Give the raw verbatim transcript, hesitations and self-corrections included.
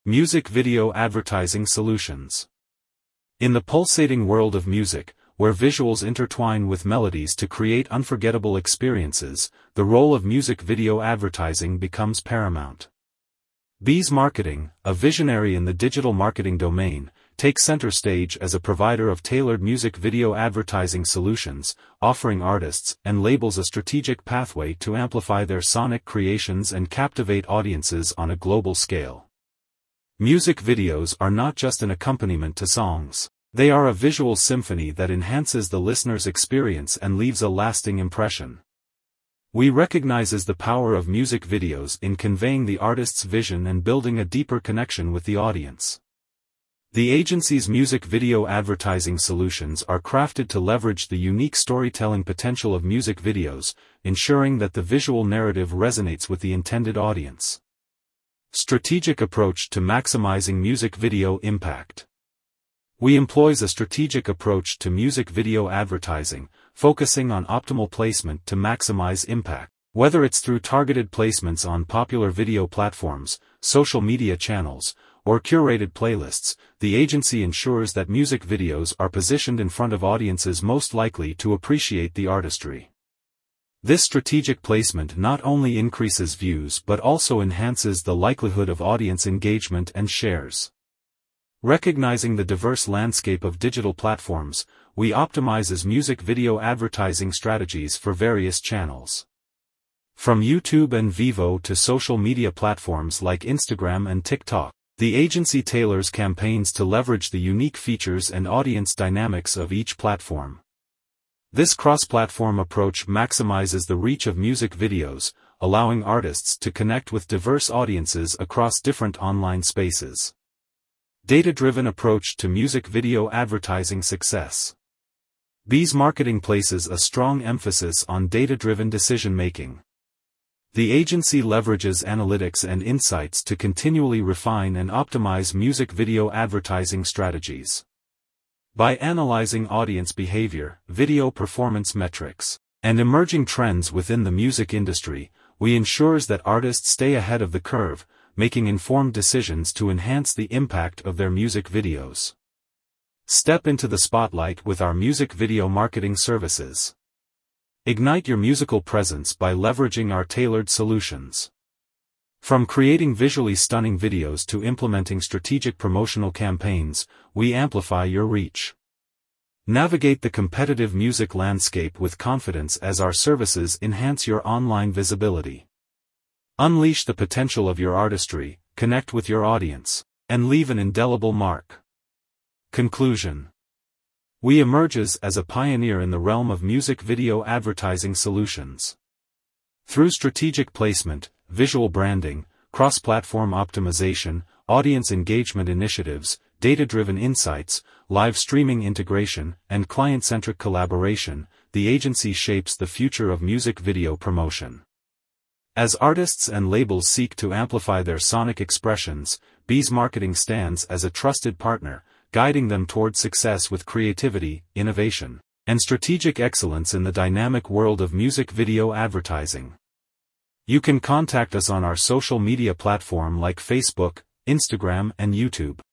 Music Video Advertising Solutions. In the pulsating world of music, where visuals intertwine with melodies to create unforgettable experiences, the role of music video advertising becomes paramount. Bees Marketing, a visionary in the digital marketing domain, takes center stage as a provider of tailored music video advertising solutions, offering artists and labels a strategic pathway to amplify their sonic creations and captivate audiences on a global scale. Music videos are not just an accompaniment to songs. They are a visual symphony that enhances the listener's experience and leaves a lasting impression. We recognizes the power of music videos in conveying the artist's vision and building a deeper connection with the audience. The agency's music video advertising solutions are crafted to leverage the unique storytelling potential of music videos, ensuring that the visual narrative resonates with the intended audience. Strategic approach to maximizing music video impact. We employs a strategic approach to music video advertising, focusing on optimal placement to maximize impact. Whether it's through targeted placements on popular video platforms, social media channels, or curated playlists, the agency ensures that music videos are positioned in front of audiences most likely to appreciate the artistry. This strategic placement not only increases views but also enhances the likelihood of audience engagement and shares. Recognizing the diverse landscape of digital platforms, we optimizes music video advertising strategies for various channels. From YouTube and Vivo to social media platforms like Instagram and TikTok, the agency tailors campaigns to leverage the unique features and audience dynamics of each platform. This cross-platform approach maximizes the reach of music videos, allowing artists to connect with diverse audiences across different online spaces. Data-driven approach to music video advertising success. Bees Marketing places a strong emphasis on data-driven decision-making. The agency leverages analytics and insights to continually refine and optimize music video advertising strategies. By analyzing audience behavior, video performance metrics, and emerging trends within the music industry, we ensures that artists stay ahead of the curve, making informed decisions to enhance the impact of their music videos. Step into the spotlight with our music video marketing services. Ignite your musical presence by leveraging our tailored solutions. From creating visually stunning videos to implementing strategic promotional campaigns, we amplify your reach. Navigate the competitive music landscape with confidence as our services enhance your online visibility. Unleash the potential of your artistry, connect with your audience, and leave an indelible mark. Conclusion. We emerges as a pioneer in the realm of music video advertising solutions. Through strategic placement, visual branding, cross-platform optimization, audience engagement initiatives, data-driven insights, live streaming integration, and client-centric collaboration, the agency shapes the future of music video promotion. As artists and labels seek to amplify their sonic expressions, Bees Marketing stands as a trusted partner, guiding them toward success with creativity, innovation, and strategic excellence in the dynamic world of music video advertising. You can contact us on our social media platform like Facebook, Instagram, and YouTube.